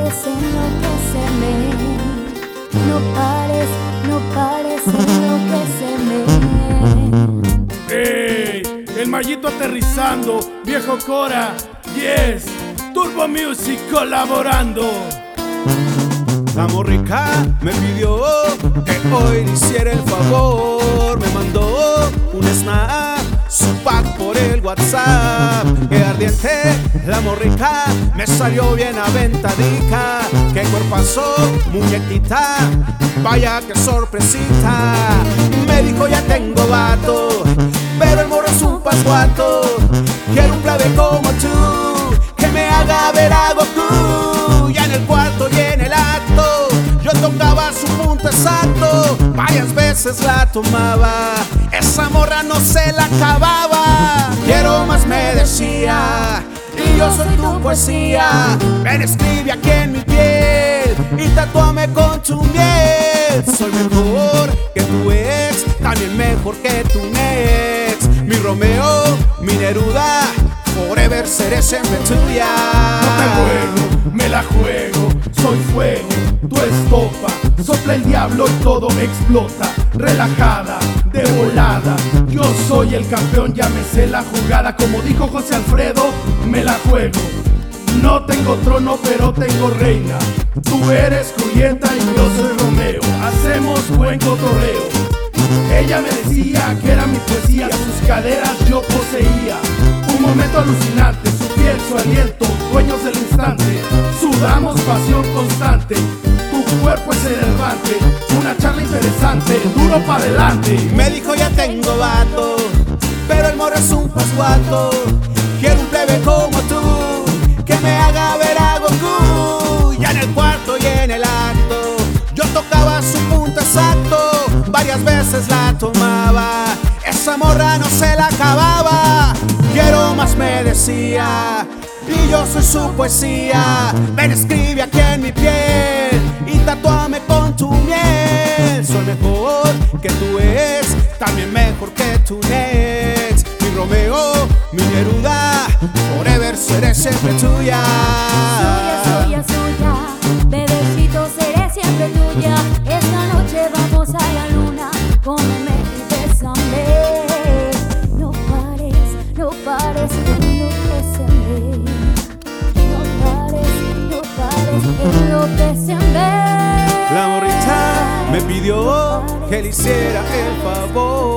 pares, enloquéceme. No pares, no pares, enloquéceme. ¡Ey! El Mallito aterrizando, viejo Cora, yes, Turbo Music colaborando. La morrica me pidió que hoy le hiciera el favor. Me mandó un snap, su pack por el WhatsApp. Qué ardiente, la morrica me salió bien aventadica. Qué cuerpazo, muñequita, vaya que sorpresita. Me dijo ya tengo vato, pero el morro es un pascuato. Quiero un plebe como tú, que me haga ver a Goku. Ya en el cuarto y en el acto yo tocaba su punto exacto. Varias veces la tomaba, esa morra no se la acababa. Quiero más me decía, y yo soy tu poesía. Ven, escribe aquí en mi piel y tatúame con tu miel. Soy mejor que tu ex, también mejor que tu ex. Mi Romeo, mi Neruda, forever seré siempre tuya. No te juego, me la juego, soy fuego, tú estopa. Sopla el diablo y todo explota. Relajada, de volada, yo soy el campeón, ya me sé la jugada. Como dijo José Alfredo, me la juego. No tengo trono, pero tengo reina. Tú eres Julieta y yo soy Romeo. Hacemos buen cotorreo. Ella me decía que era mi poesía, sus caderas yo poseía. Un momento alucinante, su piel, su aliento, dueños del instante. Sudamos pasión constante, tu cuerpo es enervante. Una charla interesante, duro para adelante. Me dijo ya tengo vato, pero el morro es un pascuato. Quiero un plebe como tú, que me haga ver a Goku. Ya en el cuarto y en el acto yo tocaba su punto exacto. Varias veces la tomaba, esa morra no se la acababa. Quiero más me decía, y yo soy su poesía. Ven, escribe aquí en mi piel y tatúame con tu miel. Soy mejor que tu ex, también mejor que tu ex. Mi Romeo, mi Neruda, forever seré siempre tuya. Suya, suya, suya, bebecito seré siempre tuya. Esta noche vamos a la luna, cómeme y bésame. No pares, no pares, enloquéceme. No pares, enloquéceme. La morrita me pidió que le hiciera el favor.